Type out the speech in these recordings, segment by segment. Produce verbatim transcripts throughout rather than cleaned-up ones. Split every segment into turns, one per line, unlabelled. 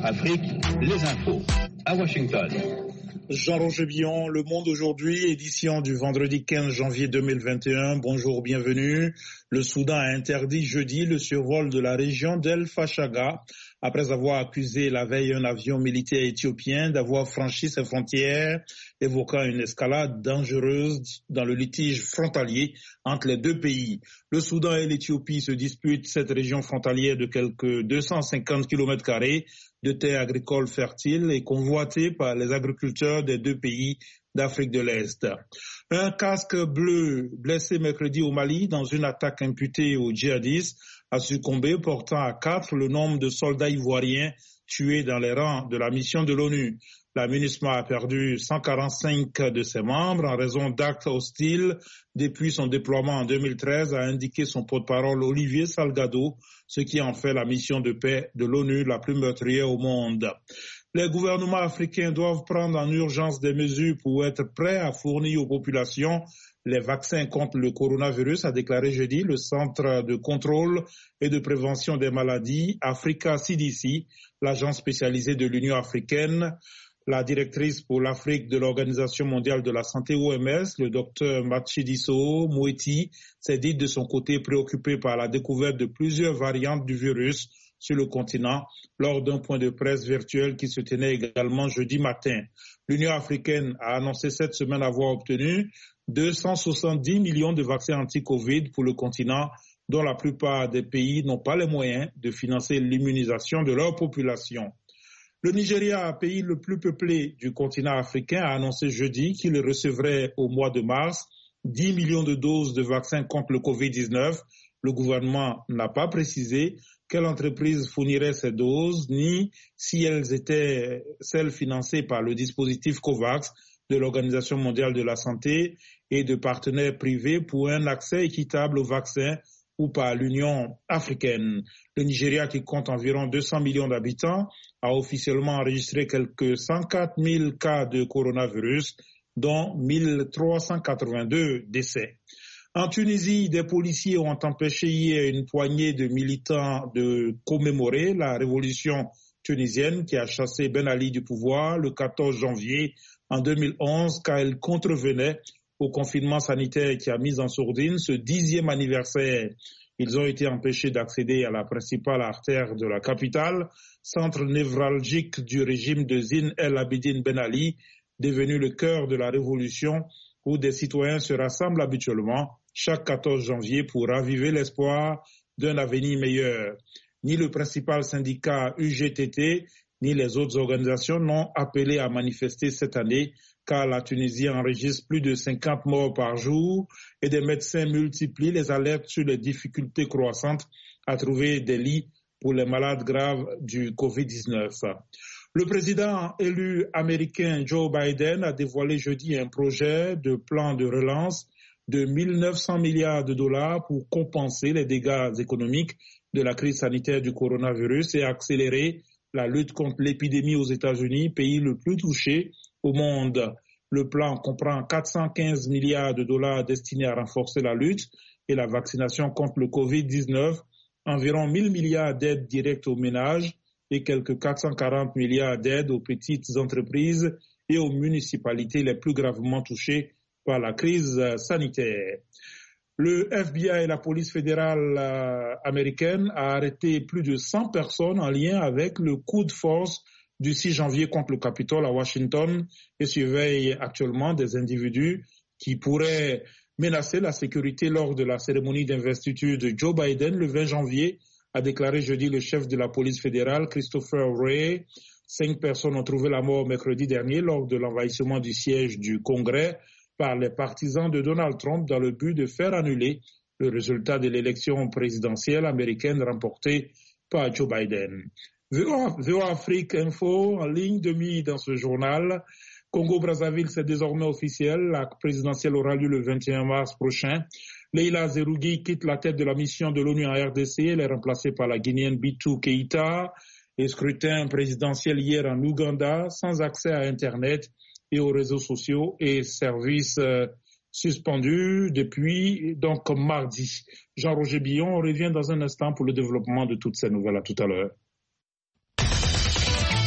Afrique, les infos. À Washington.
Jean-Roger Billon, Le Monde aujourd'hui, édition du vendredi quinze janvier deux mille vingt et un. Bonjour, bienvenue. Le Soudan a interdit jeudi le survol de la région d'El Fashaga après avoir accusé la veille un avion militaire éthiopien d'avoir franchi ses frontières, évoquant une escalade dangereuse dans le litige frontalier entre les deux pays. Le Soudan et l'Éthiopie se disputent cette région frontalière de quelques deux cent cinquante kilomètres carrés de terres agricoles fertiles et convoitées par les agriculteurs des deux pays d'Afrique de l'Est. Un casque bleu blessé mercredi au Mali dans une attaque imputée aux djihadistes a succombé, portant à quatre le nombre de soldats ivoiriens tués dans les rangs de la mission de l'ONU. La MINUSMA a perdu cent quarante-cinq de ses membres en raison d'actes hostiles depuis son déploiement en deux mille treize, a indiqué son porte-parole Olivier Salgado, ce qui en fait la mission de paix de l'ONU la plus meurtrière au monde. Les gouvernements africains doivent prendre en urgence des mesures pour être prêts à fournir aux populations les vaccins contre le coronavirus, a déclaré jeudi le Centre de contrôle et de prévention des maladies Africa C D C, l'agence spécialisée de l'Union africaine. La directrice pour l'Afrique de l'Organisation mondiale de la santé O M S, le docteur Matshidiso Moeti, s'est dit de son côté préoccupé par la découverte de plusieurs variantes du virus sur le continent lors d'un point de presse virtuel qui se tenait également jeudi matin. L'Union africaine a annoncé cette semaine avoir obtenu deux cent soixante-dix millions de vaccins anti-Covid pour le continent, dont la plupart des pays n'ont pas les moyens de financer l'immunisation de leur population. Le Nigeria, pays le plus peuplé du continent africain, a annoncé jeudi qu'il recevrait au mois de mars dix millions de doses de vaccins contre le covid dix-neuf. Le gouvernement n'a pas précisé quelle entreprise fournirait ces doses, ni si elles étaient celles financées par le dispositif COVAX de l'Organisation mondiale de la santé et de partenaires privés pour un accès équitable aux vaccins ou par l'Union africaine. Le Nigeria, qui compte environ deux cents millions d'habitants, a officiellement enregistré quelques cent quatre mille cas de coronavirus, dont mille trois cent quatre-vingt-deux décès. En Tunisie, des policiers ont empêché hier une poignée de militants de commémorer la révolution tunisienne qui a chassé Ben Ali du pouvoir le quatorze janvier en deux mille onze, car elle contrevenait au confinement sanitaire qui a mis en sourdine ce dixième anniversaire. Ils ont été empêchés d'accéder à la principale artère de la capitale, centre névralgique du régime de Zine El Abidine Ben Ali, devenu le cœur de la révolution où des citoyens se rassemblent habituellement chaque quatorze janvier pour raviver l'espoir d'un avenir meilleur. Ni le principal syndicat U G T T, ni les autres organisations n'ont appelé à manifester cette année, car la Tunisie enregistre plus de cinquante morts par jour et des médecins multiplient les alertes sur les difficultés croissantes à trouver des lits pour les malades graves du covid dix-neuf. Le président élu américain Joe Biden a dévoilé jeudi un projet de plan de relance de mille neuf cents milliards de dollars pour compenser les dégâts économiques de la crise sanitaire du coronavirus et accélérer la lutte contre l'épidémie aux États-Unis, pays le plus touché au monde. Le plan comprend quatre cent quinze milliards de dollars destinés à renforcer la lutte et la vaccination contre le covid dix-neuf, environ mille milliards d'aides directes aux ménages et quelques quatre cent quarante milliards d'aides aux petites entreprises et aux municipalités les plus gravement touchées par la crise sanitaire. Le F B I et la police fédérale euh, américaine a arrêté plus de cent personnes en lien avec le coup de force du six janvier contre le Capitole à Washington et surveille actuellement des individus qui pourraient menacer la sécurité lors de la cérémonie d'investiture de Joe Biden le vingt janvier, a déclaré jeudi le chef de la police fédérale, Christopher Wray. Cinq personnes ont trouvé la mort mercredi dernier lors de l'envahissement du siège du Congrès par les partisans de Donald Trump dans le but de faire annuler le résultat de l'élection présidentielle américaine remportée par Joe Biden. V O A Afrique Info en ligne de midi dans ce journal. Congo-Brazzaville, c'est désormais officiel. La présidentielle aura lieu le vingt et un mars prochain. Leila Zerougui quitte la tête de la mission de l'ONU en R D C. Elle est remplacée par la Guinéenne Bitou Keïta. Et scrutin présidentiel hier en Ouganda, sans accès à Internet et aux réseaux sociaux et services euh, suspendus depuis donc mardi. Jean-Roger Billon, on revient dans un instant pour le développement de toutes ces nouvelles. À tout à l'heure.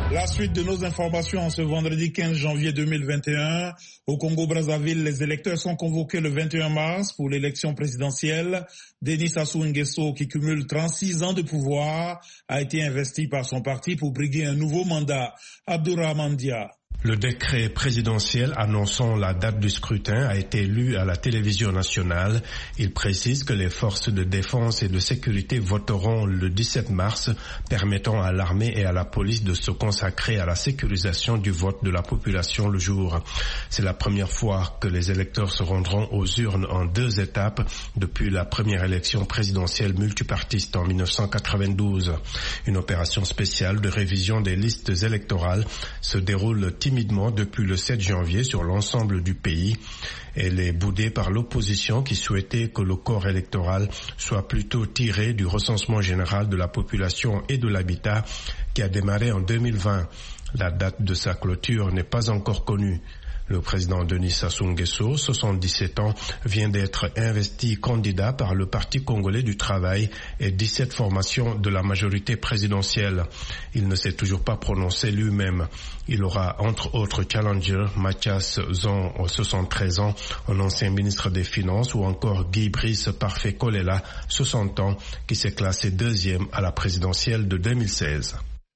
La suite de nos informations en ce vendredi quinze janvier deux mille vingt et un. Au Congo-Brazzaville, les électeurs sont convoqués le vingt et un mars pour l'élection présidentielle. Denis Sassou Nguesso, qui cumule trente-six ans de pouvoir, a été investi par son parti pour briguer un nouveau mandat. Abdourahmane Dia.
Le décret présidentiel annonçant la date du scrutin a été lu à la télévision nationale. Il précise que les forces de défense et de sécurité voteront le dix-sept mars, permettant à l'armée et à la police de se consacrer à la sécurisation du vote de la population le jour. C'est la première fois que les électeurs se rendront aux urnes en deux étapes depuis la première élection présidentielle multipartiste en mille neuf cent quatre-vingt-douze. Une opération spéciale de révision des listes électorales se déroule timidement depuis le sept janvier sur l'ensemble du pays. Elle est boudée par l'opposition qui souhaitait que le corps électoral soit plutôt tiré du recensement général de la population et de l'habitat qui a démarré en deux mille vingt. La date de sa clôture n'est pas encore connue. Le président Denis Sassou Nguesso, soixante-dix-sept ans, vient d'être investi candidat par le Parti congolais du travail et dix-sept formations de la majorité présidentielle. Il ne s'est toujours pas prononcé lui-même. Il aura entre autres challenger Mathias Zon, soixante-treize ans, un ancien ministre des Finances, ou encore Guy Brice Parfait Kolela, soixante ans, qui s'est classé deuxième à la présidentielle de deux mille seize.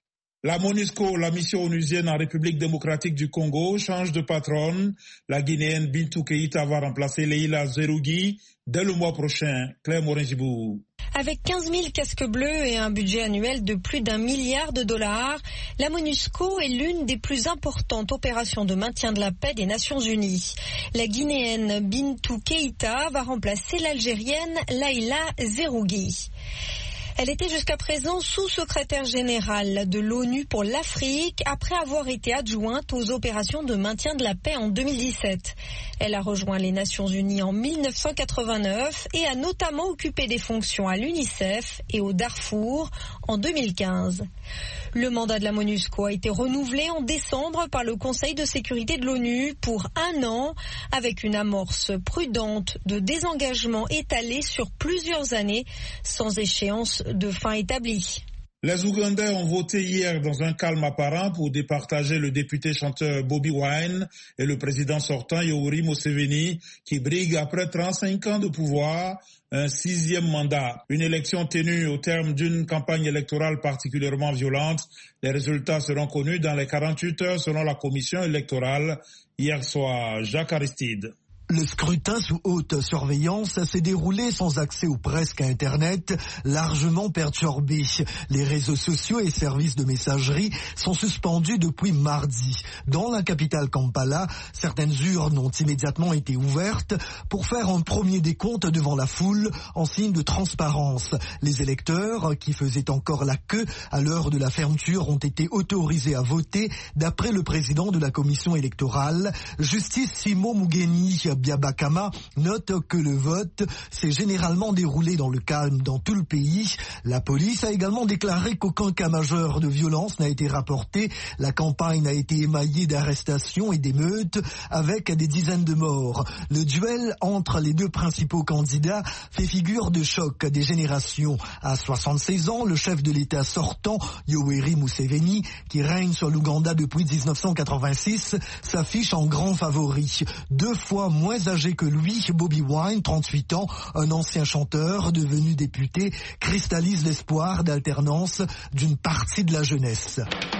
La MONUSCO, la mission onusienne en République démocratique du Congo, change de patronne. La Guinéenne Bintou Keïta va remplacer Leïla Zerougui dès le mois prochain. Claire Morin-Gibou.
Avec quinze mille casques bleus et un budget annuel de plus d'un milliard de dollars, la MONUSCO est l'une des plus importantes opérations de maintien de la paix des Nations Unies. La Guinéenne Bintou Keïta va remplacer l'Algérienne Leïla Zerougui. Elle était jusqu'à présent sous-secrétaire générale de l'ONU pour l'Afrique après avoir été adjointe aux opérations de maintien de la paix en deux mille dix-sept. Elle a rejoint les Nations Unies en mille neuf cent quatre-vingt-neuf et a notamment occupé des fonctions à l'UNICEF et au Darfour en deux mille quinze. Le mandat de la MONUSCO a été renouvelé en décembre par le Conseil de sécurité de l'ONU pour un an, avec une amorce prudente de désengagement étalée sur plusieurs années, sans échéance de fin établie.
Les Ougandais ont voté hier dans un calme apparent pour départager le député chanteur Bobi Wine et le président sortant Yoweri Museveni, qui brigue après trente-cinq ans de pouvoir un sixième mandat. Une élection tenue au terme d'une campagne électorale particulièrement violente. Les résultats seront connus dans les quarante-huit heures selon la commission électorale. Hier soir, Jacques Aristide.
Le scrutin sous haute surveillance s'est déroulé sans accès ou presque à Internet, largement perturbé. Les réseaux sociaux et services de messagerie sont suspendus depuis mardi. Dans la capitale Kampala, certaines urnes ont immédiatement été ouvertes pour faire un premier décompte devant la foule en signe de transparence. Les électeurs, qui faisaient encore la queue à l'heure de la fermeture, ont été autorisés à voter d'après le président de la commission électorale, Justice Simo Mugeni Biabakama, note que le vote s'est généralement déroulé dans le calme dans tout le pays. La police a également déclaré qu'aucun cas majeur de violence n'a été rapporté. La campagne a été émaillée d'arrestations et d'émeutes avec des dizaines de morts. Le duel entre les deux principaux candidats fait figure de choc des générations. À soixante-seize ans, le chef de l'État sortant, Yoweri Museveni, qui règne sur l'Ouganda depuis dix-neuf cent quatre-vingt-six, s'affiche en grand favori. Deux fois moins âgé que lui, Bobi Wine, trente-huit ans, un ancien chanteur devenu député, cristallise l'espoir d'alternance d'une partie de la jeunesse.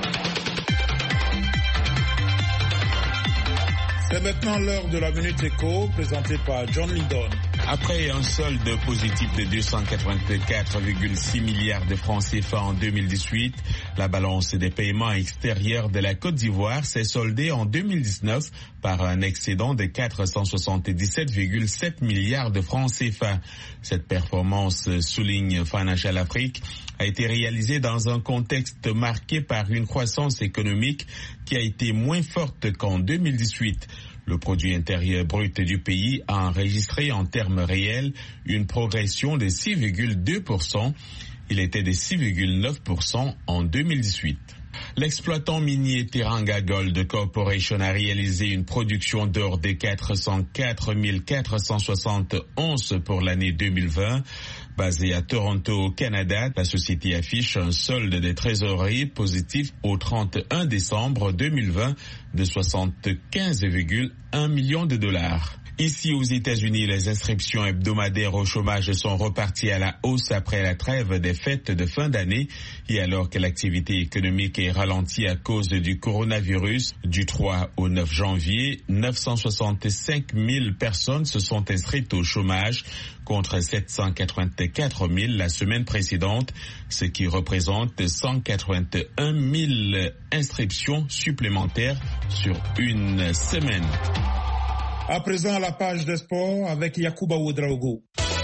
C'est maintenant l'heure de la Minute Éco, présentée par John Lindon.
Après un solde positif de deux cent quatre-vingt-quatre virgule six milliards de francs C F A en deux mille dix-huit, la balance des paiements extérieurs de la Côte d'Ivoire s'est soldée en deux mille dix-neuf par un excédent de quatre cent soixante-dix-sept virgule sept milliards de francs C F A. Cette performance, souligne Financial Afrique, a été réalisée dans un contexte marqué par une croissance économique qui a été moins forte qu'en deux mille dix-huit. Le produit intérieur brut du pays a enregistré en termes réels une progression de six virgule deux pour cent. Il était de six virgule neuf pour cent en deux mille dix-huit. L'exploitant minier Teranga Gold Corporation a réalisé une production d'or de quatre cent quatre mille quatre cent soixante onces pour l'année deux mille vingt. Basée à Toronto, au Canada, la société affiche un solde des trésoreries positif au trente et un décembre deux mille vingt de soixante-quinze virgule un millions de dollars. Ici aux États-Unis, les inscriptions hebdomadaires au chômage sont reparties à la hausse après la trêve des fêtes de fin d'année et alors que l'activité économique est ralentie à cause du coronavirus. Du trois au neuf janvier, neuf cent soixante-cinq mille personnes se sont inscrites au chômage contre sept cent quatre-vingt-quatre mille la semaine précédente, ce qui représente cent quatre-vingt-un mille inscriptions supplémentaires sur une semaine.
À présent, la page des sports avec Yacouba Ouedraogo.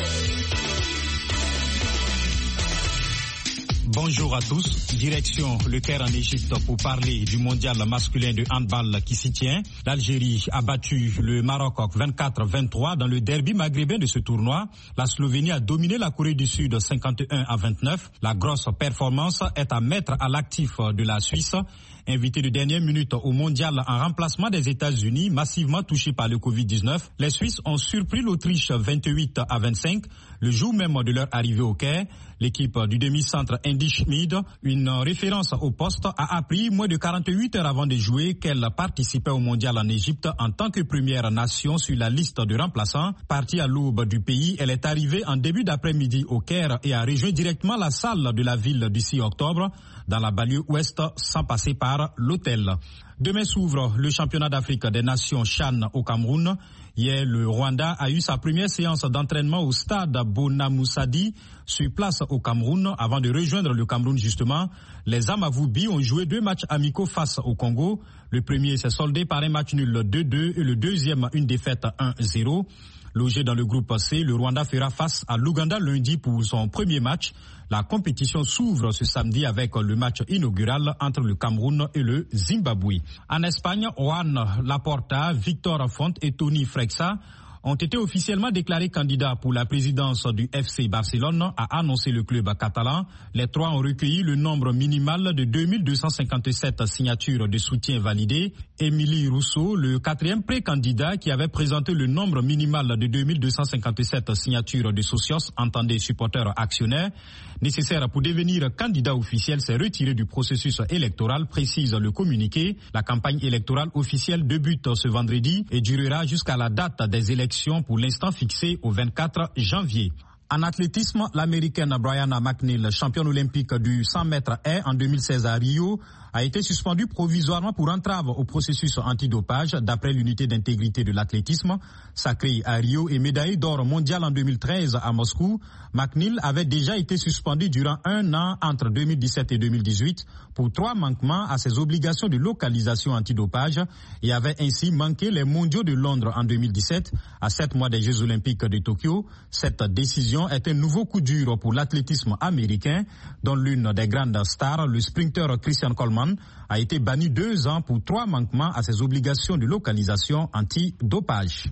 Bonjour à tous. Direction le Caire en Égypte pour parler du mondial masculin de handball qui s'y tient. L'Algérie a battu le Maroc vingt-quatre à vingt-trois dans le derby maghrébin de ce tournoi. La Slovénie a dominé la Corée du Sud cinquante et un à vingt-neuf. La grosse performance est à mettre à l'actif de la Suisse. Invité de dernière minute au mondial en remplacement des États-Unis, massivement touchés par le covid dix-neuf, les Suisses ont surpris l'Autriche vingt-huit à vingt-cinq. Le jour même de leur arrivée au Caire, l'équipe du demi-centre Andy Schmid, une référence au poste, a appris moins de quarante-huit heures avant de jouer qu'elle participait au mondial en Égypte en tant que première nation sur la liste de remplaçants. Partie à l'aube du pays, elle est arrivée en début d'après-midi au Caire et a rejoint directement la salle de la ville du six octobre dans la banlieue ouest sans passer par l'hôtel. Demain s'ouvre le championnat d'Afrique des Nations CHAN au Cameroun. Hier, le Rwanda a eu sa première séance d'entraînement au stade Bonamoussadi sur place au Cameroun. Avant de rejoindre le Cameroun justement, les Amavoubi ont joué deux matchs amicaux face au Congo. Le premier s'est soldé par un match nul deux deux et le deuxième une défaite un zéro. Logé dans le groupe C, le Rwanda fera face à l'Ouganda lundi pour son premier match. La compétition s'ouvre ce samedi avec le match inaugural entre le Cameroun et le Zimbabwe. En Espagne, Juan Laporta, Victor Font et Toni Frexa ont été officiellement déclarés candidats pour la présidence du F C Barcelone, a annoncé le club catalan. Les trois ont recueilli le nombre minimal de deux mille deux cent cinquante-sept signatures de soutien validées. Émilie Rousseau, le quatrième pré-candidat qui avait présenté le nombre minimal de deux mille deux cent cinquante-sept signatures de socios, entendez supporters actionnaires, nécessaire pour devenir candidat officiel, s'est retiré du processus électoral, précise le communiqué. La campagne électorale officielle débute ce vendredi et durera jusqu'à la date des élections pour l'instant fixée au vingt-quatre janvier. En athlétisme, l'américaine Brianna McNeil, championne olympique du cent mètres haies en deux mille seize à Rio, a été suspendue provisoirement pour entrave au processus antidopage d'après l'unité d'intégrité de l'athlétisme. Sacrée à Rio et médaillée d'or mondial en deux mille treize à Moscou, McNeil avait déjà été suspendue durant un an entre deux mille dix-sept et deux mille dix-huit pour trois manquements à ses obligations de localisation antidopage et avait ainsi manqué les mondiaux de Londres en deux mille dix-sept à sept mois des Jeux olympiques de Tokyo. Cette décision est un nouveau coup dur pour l'athlétisme américain dont l'une des grandes stars, le sprinter Christian Coleman, a été banni deux ans pour trois manquements à ses obligations de localisation anti-dopage.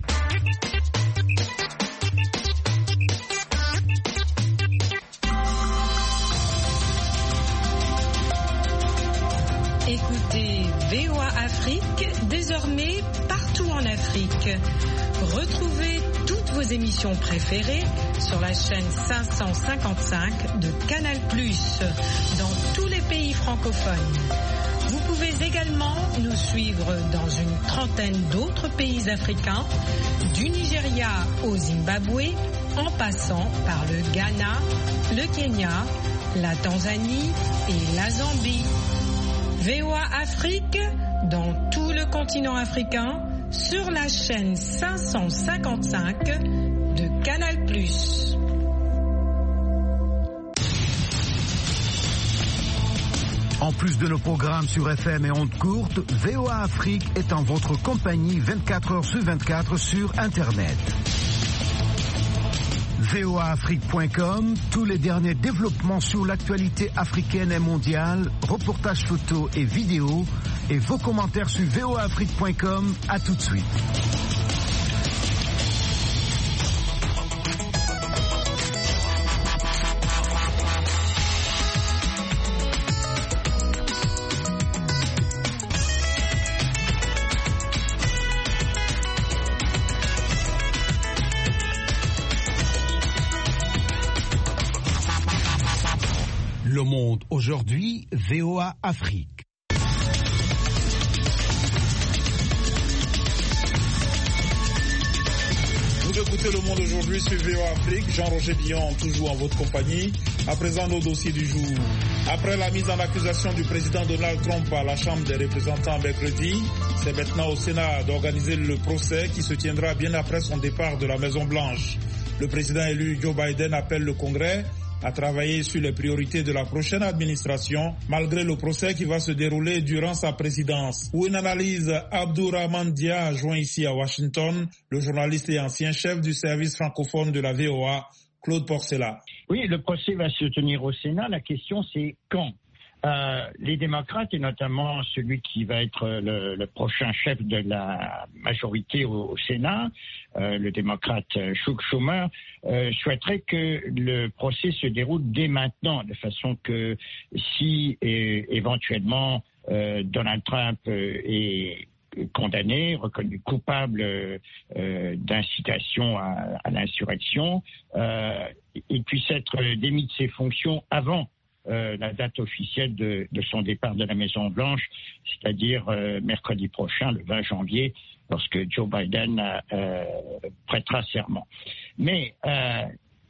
Écoutez V O A Afrique, désormais partout en Afrique. Retrouvez toutes vos émissions préférées sur la chaîne cinq cent cinquante-cinq de Canal plus, dans tous les pays francophones. Vous pouvez également nous suivre dans une trentaine d'autres pays africains, du Nigeria au Zimbabwe, en passant par le Ghana, le Kenya, la Tanzanie et la Zambie. V O A Afrique, dans tout le continent africain, sur la chaîne cinq cent cinquante-cinq de Canal plus.
En plus de nos programmes sur F M et ondes courtes, V O A Afrique est en votre compagnie vingt-quatre heures sur vingt-quatre sur Internet. V O A Afrique point com, tous les derniers développements sur l'actualité africaine et mondiale, reportages photos et vidéos, et vos commentaires sur V O A Afrique point com. À tout de suite. Le Monde aujourd'hui, V O A Afrique.
Vous écoutez Le Monde aujourd'hui sur V O A Afrique. Jean-Roger Billon, toujours en votre compagnie. À présent, nos dossiers du jour. Après la mise en accusation du président Donald Trump à la Chambre des représentants mercredi, c'est maintenant au Sénat d'organiser le procès qui se tiendra bien après son départ de la Maison-Blanche. Le président élu Joe Biden appelle le Congrès à travailler sur les priorités de la prochaine administration, malgré le procès qui va se dérouler durant sa présidence. Pour une analyse, Abdourahmane Dia a joint ici à Washington le journaliste et ancien chef du service francophone de la V O A, Claude Porcela.
Oui, le procès va se tenir au Sénat. La question, c'est quand ? Euh, les démocrates, et notamment celui qui va être le, le prochain chef de la majorité au, au Sénat, euh, le démocrate Chuck Schumer, euh, souhaiterait que le procès se déroule dès maintenant, de façon que si euh, éventuellement euh, Donald Trump euh, est condamné, reconnu coupable euh, d'incitation à, à l'insurrection, euh, il puisse être démis de ses fonctions avant Euh, la date officielle de, de son départ de la Maison-Blanche, c'est-à-dire euh, mercredi prochain, le vingt janvier, lorsque Joe Biden euh, prêtera serment. Mais euh,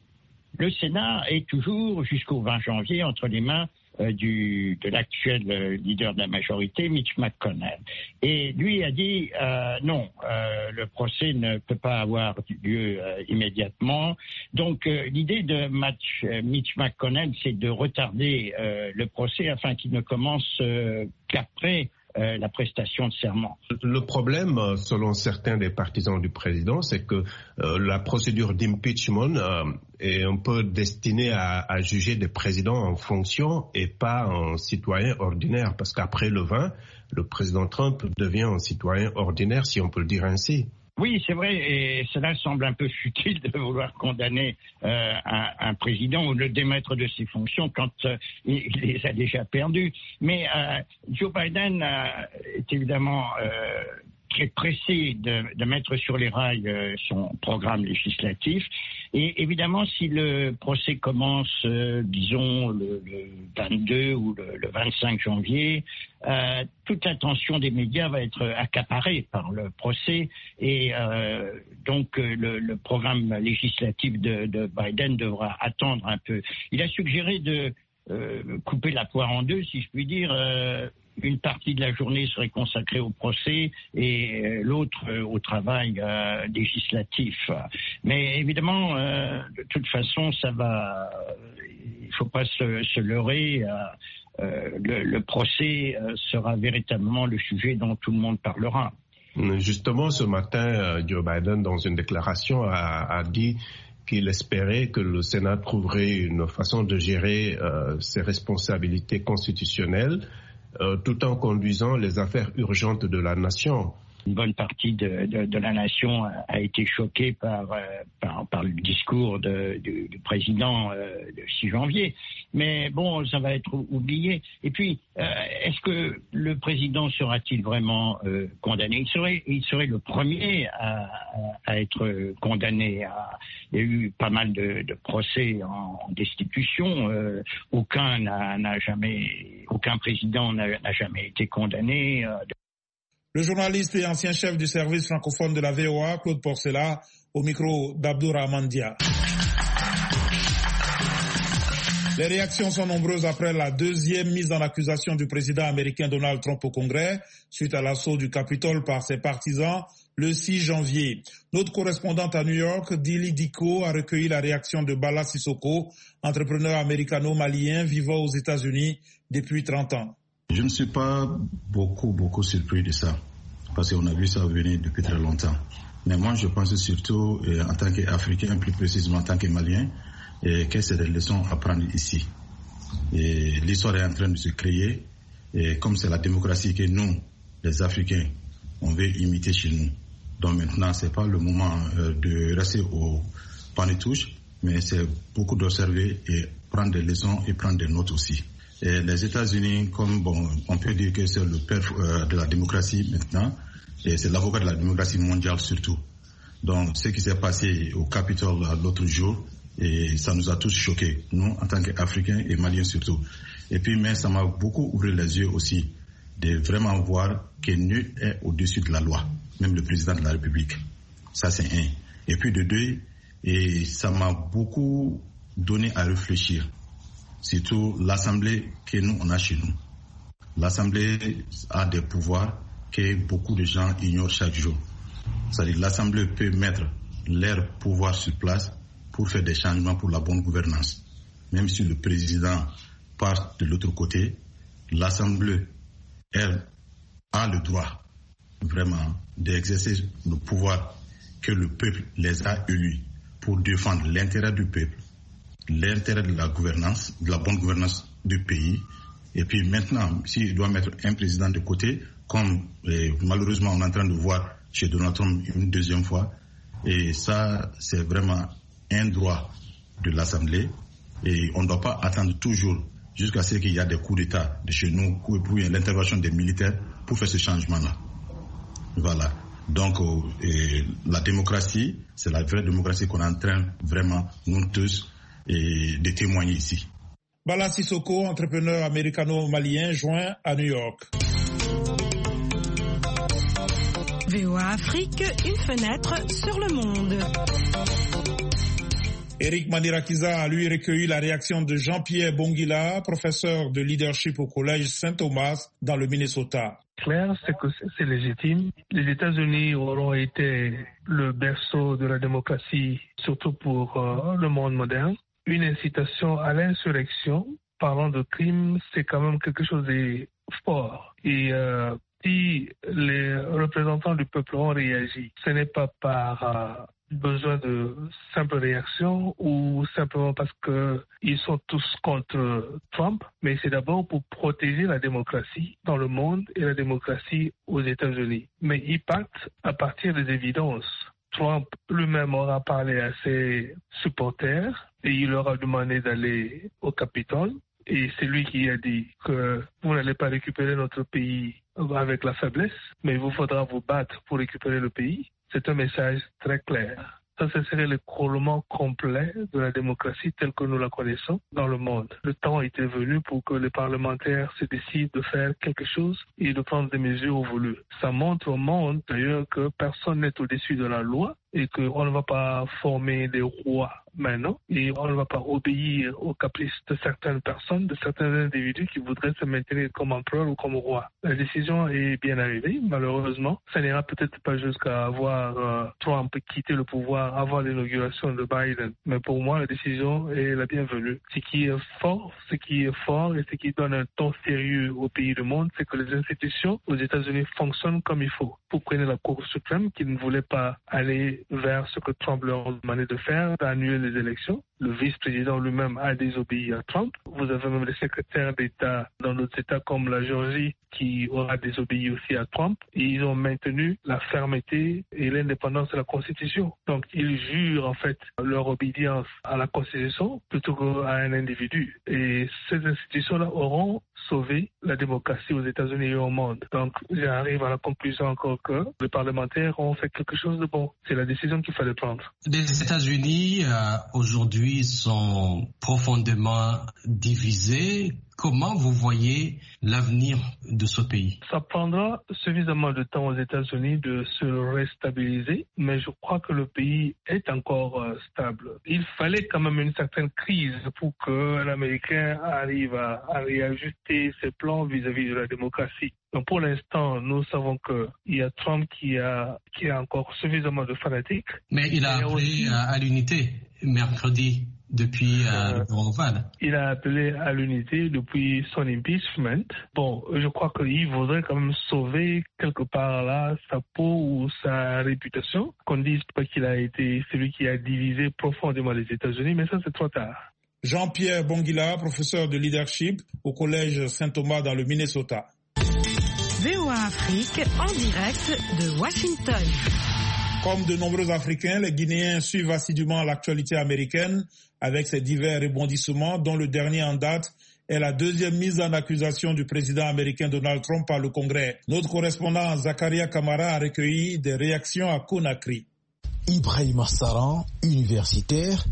le Sénat est toujours, jusqu'au vingt janvier, entre les mains euh, du, de l'actuel euh, leader de la majorité, Mitch McConnell. Et lui a dit euh, non, euh, le procès ne peut pas avoir lieu euh, immédiatement. Donc euh, l'idée de Match, euh, Mitch McConnell, c'est de retarder euh, le procès afin qu'il ne commence euh, qu'après Euh, la prestation de serment.
Le problème, selon certains des partisans du président, c'est que euh, la procédure d'impeachment euh, est un peu destinée à, à juger des présidents en fonction et pas en citoyen ordinaire, parce qu'après le vingt, le président Trump devient un citoyen ordinaire, si on peut le dire ainsi.
Oui, c'est vrai, et cela semble un peu futile de vouloir condamner euh, un, un président ou le démettre de ses fonctions quand euh, il, il les a déjà perdues. Mais euh, Joe Biden euh, est évidemment euh, très pressé de, de mettre sur les rails euh, son programme législatif. Et évidemment, si le procès commence, euh, disons, le, le vingt-deux ou le, le vingt-cinq janvier, euh, toute l'attention des médias va être accaparée par le procès et euh, donc euh, le, le programme législatif de, de Biden devra attendre un peu. Il a suggéré de euh, couper la poire en deux, si je puis dire. Euh, Une partie de la journée serait consacrée au procès et l'autre euh, au travail euh, législatif. Mais évidemment, euh, de toute façon, ça va. Il ne faut pas se, se leurrer. Euh, le, le procès euh, sera véritablement le sujet dont tout le monde parlera.
Justement, ce matin, Joe Biden, dans une déclaration, a, a dit qu'il espérait que le Sénat trouverait une façon de gérer euh, ses responsabilités constitutionnelles, Euh, tout en conduisant les affaires urgentes de la nation.
Une bonne partie de, de, de la nation a, a été choquée par, euh, par, par le discours de, du, du président euh, le six janvier. Mais bon, ça va être oublié. Et puis, euh, est-ce que le président sera-t-il vraiment euh, condamné ? Il serait, il serait le premier à, à être condamné. À, il y a eu pas mal de, de procès en, en destitution. Euh, aucun n'a, n'a jamais, aucun président n'a, n'a jamais été condamné. Euh,
Le journaliste et ancien chef du service francophone de la V O A, Claude Porcela, au micro d'Abdourahmane Dia. Les réactions sont nombreuses après la deuxième mise en accusation du président américain Donald Trump au Congrès, suite à l'assaut du Capitole par ses partisans le six janvier. Notre correspondante à New York, Dili Diko, a recueilli la réaction de Bala Sissoko, entrepreneur américano-malien vivant aux États-Unis depuis trente ans.
Je ne suis pas beaucoup, beaucoup surpris de ça, parce qu'on a vu ça venir depuis très longtemps. Mais moi, je pense surtout, euh, en tant qu'Africain, plus précisément en tant que Malien, euh, que c'est des leçons à prendre ici. Et l'histoire est en train de se créer, et comme c'est la démocratie que nous, les Africains, on veut imiter chez nous. Donc maintenant, c'est pas le moment euh, de rester au panetouche, mais c'est beaucoup d'observer et prendre des leçons et prendre des notes aussi. Et les États-Unis, comme bon, on peut dire que c'est le père euh, de la démocratie maintenant, et c'est l'avocat de la démocratie mondiale surtout. Donc, ce qui s'est passé au Capitole l'autre jour, Et ça nous a tous choqués, nous en tant qu'Africains et Maliens surtout. Et puis, mais ça m'a beaucoup ouvert les yeux aussi de vraiment voir que nul est au-dessus de la loi, même le président de la République. Ça, c'est un. Et puis de deux, et ça m'a beaucoup donné à réfléchir, surtout l'Assemblée que nous, on a chez nous. L'Assemblée a des pouvoirs que beaucoup de gens ignorent chaque jour. C'est-à-dire l'Assemblée peut mettre leur pouvoir sur place pour faire des changements pour la bonne gouvernance. Même si le président part de l'autre côté, l'Assemblée, elle, a le droit vraiment d'exercer le pouvoir que le peuple les a élus pour défendre l'intérêt du peuple, l'intérêt de la gouvernance, de la bonne gouvernance du pays. Et puis maintenant, s'il doit mettre un président de côté, comme eh, malheureusement on est en train de voir chez Donald Trump une deuxième fois, et ça c'est vraiment un droit de l'Assemblée, et on ne doit pas attendre toujours jusqu'à ce qu'il y ait des coups d'État de chez nous, pour l'intervention des militaires pour faire ce changement-là. Voilà. Donc, euh, la démocratie, c'est la vraie démocratie qu'on est en train vraiment, nous tous, et, de témoigner ici.
Bala Sissoko, entrepreneur américano-malien, joint à New York.
V O A Afrique, une fenêtre sur le monde.
Eric Mandirakiza a lui recueilli la réaction de Jean-Pierre Bongila, professeur de leadership au collège Saint-Thomas dans le Minnesota.
Clair, c'est que c'est légitime. Les États-Unis auront été le berceau de la démocratie, surtout pour euh, le monde moderne. Une incitation à l'insurrection, parlant de crime, c'est quand même quelque chose de fort. Et euh, si les représentants du peuple ont réagi, ce n'est pas par euh, besoin de simple réaction ou simplement parce qu'ils sont tous contre Trump, mais c'est d'abord pour protéger la démocratie dans le monde et la démocratie aux États-Unis. Mais ils partent à partir des évidences. Trump lui-même aura parlé à ses supporters et il leur a demandé d'aller au Capitole. Et c'est lui qui a dit que vous n'allez pas récupérer notre pays avec la faiblesse, mais il vous faudra vous battre pour récupérer le pays. C'est un message très clair. Ça, ce serait l'écroulement complet de la démocratie telle que nous la connaissons dans le monde. Le temps était venu pour que les parlementaires se décident de faire quelque chose et de prendre des mesures voulues. Ça montre au monde, d'ailleurs, que personne n'est au-dessus de la loi et qu'on ne va pas former des rois maintenant et on ne va pas obéir aux caprices de certaines personnes, de certains individus qui voudraient se maintenir comme empereur ou comme roi. La décision est bien arrivée, malheureusement. Ça n'ira peut-être pas jusqu'à avoir euh, Trump quitter le pouvoir avant l'inauguration de Biden, mais pour moi, la décision est la bienvenue. Ce qui est fort, ce qui est fort et ce qui donne un ton sérieux au pays du monde, c'est que les institutions aux États-Unis fonctionnent comme il faut. Vous prenez la Cour suprême qui ne voulait pas aller vers ce que Trump leur a demandé de faire, d'annuler les élections. Le vice-président lui-même a désobéi à Trump. Vous avez même les secrétaires d'État dans d'autres États comme la Géorgie qui aura désobéi aussi à Trump. Et ils ont maintenu la fermeté et l'indépendance de la Constitution. Donc ils jurent en fait leur obédience à la Constitution plutôt qu'à un individu. Et ces institutions-là auront sauvé la démocratie aux États-Unis et au monde. Donc j'arrive à la conclusion encore que les parlementaires ont fait quelque chose de bon. C'est la décision qu'il fallait prendre.
Les États-Unis euh, aujourd'hui sont profondément divisés. Comment vous voyez l'avenir de ce pays?
Ça prendra suffisamment de temps aux États-Unis de se restabiliser, mais je crois que le pays est encore euh, stable. Il fallait quand même une certaine crise pour que l'Américain arrive à, à réajuster ses plans vis-à-vis de la démocratie. Donc pour l'instant, nous savons qu'il y a Trump qui a, qui a encore suffisamment de fanatiques.
Mais il a appelé aussi à l'unité mercredi. Depuis euh, le bureau ovale.
Il a appelé à l'unité depuis son impeachment. Bon, je crois qu'il voudrait quand même sauver quelque part là sa peau ou sa réputation. Qu'on ne dise pas qu'il a été celui qui a divisé profondément les États-Unis, mais ça c'est trop tard.
Jean-Pierre Bongila, professeur de leadership au collège Saint-Thomas dans le Minnesota.
V O A Afrique en direct de Washington.
Comme de nombreux Africains, les Guinéens suivent assidûment l'actualité américaine avec ses divers rebondissements, dont le dernier en date est la deuxième mise en accusation du président américain Donald Trump par le Congrès. Notre correspondant Zakaria Kamara a recueilli des réactions à Conakry.
Ibrahim Assaran, universitaire,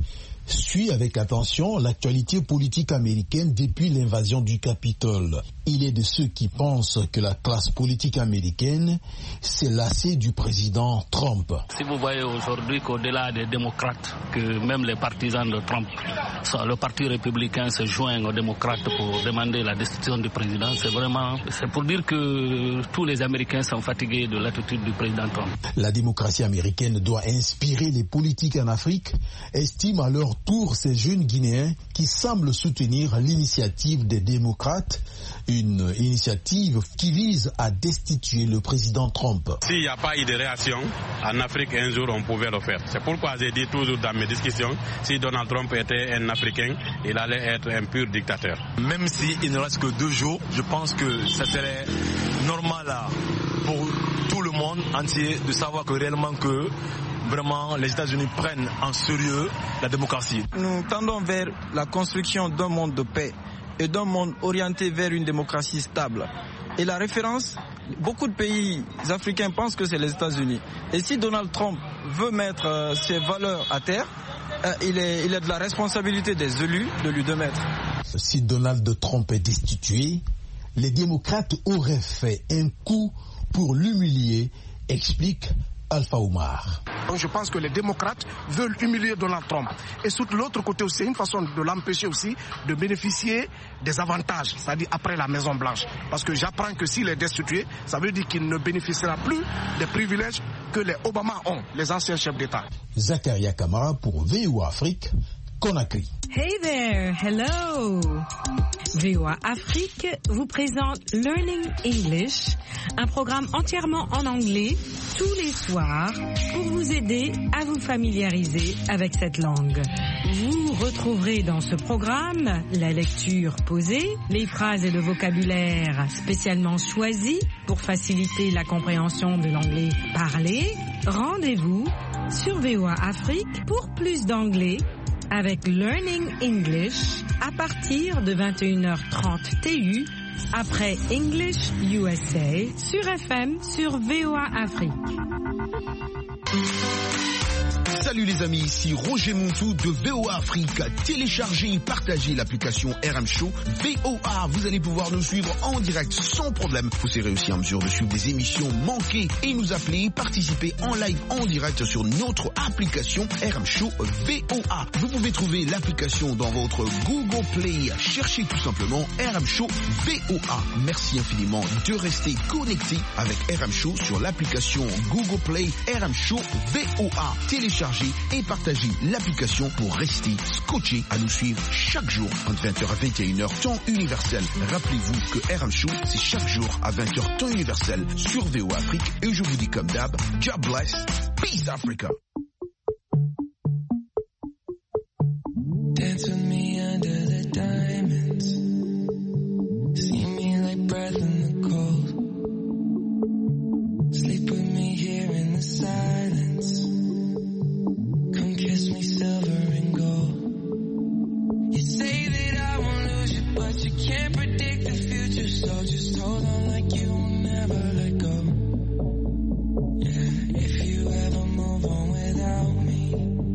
suit avec attention l'actualité politique américaine depuis l'invasion du Capitole. Il est de ceux qui pensent que la classe politique américaine s'est lassée du président Trump.
Si vous voyez aujourd'hui qu'au-delà des démocrates, que même les partisans de Trump, le parti républicain se joint aux démocrates pour demander la destitution du président, c'est vraiment, c'est pour dire que tous les Américains sont fatigués de l'attitude du président Trump.
La démocratie américaine doit inspirer les politiques en Afrique, estiment à leur tour ces jeunes Guinéens qui semblent soutenir l'initiative des démocrates, une initiative qui vise à destituer le président Trump.
S'il n'y a pas eu de réaction, en Afrique un jour on pouvait le faire. C'est pourquoi j'ai dit toujours dans mes discussions, si Donald Trump était un Africain, il allait être un pur dictateur.
Même s'il ne reste que deux jours, je pense que ça serait normal pour tout le monde entier de savoir que réellement que vraiment les États-Unis prennent en sérieux la démocratie.
Nous tendons vers la construction d'un monde de paix et d'un monde orienté vers une démocratie stable. Et la référence, beaucoup de pays africains pensent que c'est les États-Unis. Et si Donald Trump veut mettre euh, ses valeurs à terre, euh, il est, il est de la responsabilité des élus de lui démettre.
Si Donald Trump est destitué, les démocrates auraient fait un coup pour l'humilier, explique Alpha Oumar.
Donc je pense que les démocrates veulent humilier Donald Trump. Et sur l'autre côté aussi, c'est une façon de l'empêcher aussi de bénéficier des avantages, c'est-à-dire après la Maison Blanche. Parce que j'apprends que s'il est destitué, ça veut dire qu'il ne bénéficiera plus des privilèges que les Obama ont, les anciens chefs d'État.
Zakaria Kamara pour V O A Afrique, Conakry.
Hey there, hello. V O A Afrique vous présente Learning English, un programme entièrement en anglais tous les soirs pour vous aider à vous familiariser avec cette langue. Vous retrouverez dans ce programme la lecture posée, les phrases et le vocabulaire spécialement choisis pour faciliter la compréhension de l'anglais parlé. Rendez-vous sur V O A Afrique pour plus d'anglais avec Learning English à partir de vingt et une heures trente T U après English U S A sur F M sur V O A Afrique.
Salut les amis, ici Roger Montou de V O A Afrique. Téléchargez et partagez l'application R M Show V O A. Vous allez pouvoir nous suivre en direct sans problème. Vous serez aussi en mesure de suivre des émissions manquées et nous appeler, participer en live en direct sur notre application R M Show V O A. Vous pouvez trouver l'application dans votre Google Play. Cherchez tout simplement R M Show V O A. Merci infiniment de rester connecté avec R M Show sur l'application Google Play R M Show V O A. Téléchargez et partagez l'application pour rester scotché à nous suivre chaque jour entre vingt heures à vingt et une heures temps universel. Rappelez-vous que R M Show c'est chaque jour à vingt heures temps universel sur V O A Afrique et je vous dis comme d'hab, God bless, peace Africa.
Dance with me under the diamonds. See me like breath in the cold. Sleep with me here in the silence. Come kiss me silver and gold. You say that I won't lose you, but you can't predict the future. So just hold on like you will never let go. Yeah, if you ever move on without me,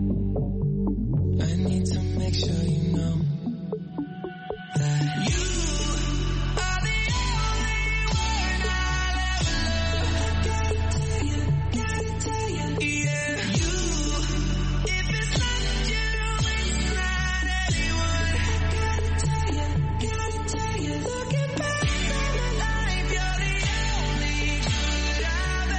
I need to make sure you know that you are the only one I'll ever love. Gotta tell you, gotta tell you, yeah. You, if it's not you, it's not anyone. Gotta tell you, gotta tell you, looking back on my life, you're the only good I've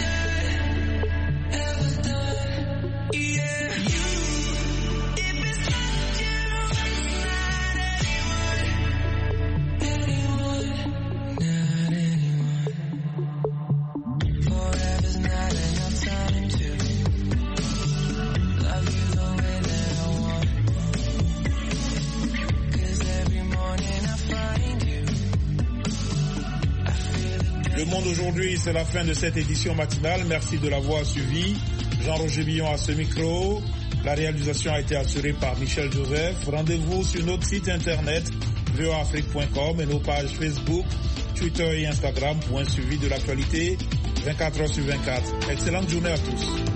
ever done, ever done, yeah. You, if it's not you, it's not anyone, anyone, not anyone. Forever's not enough time to love you the way that I want. 'Cause every morning I find you.
Le Monde aujourd'hui, c'est la fin de cette édition matinale. Merci de l'avoir suivi. Jean-Roger Billon à ce micro. La réalisation a été assurée par Michel Joseph. Rendez-vous sur notre site internet v o a afrique point com et nos pages Facebook, Twitter et Instagram pour un suivi de l'actualité vingt-quatre heures sur vingt-quatre. Excellente journée à tous.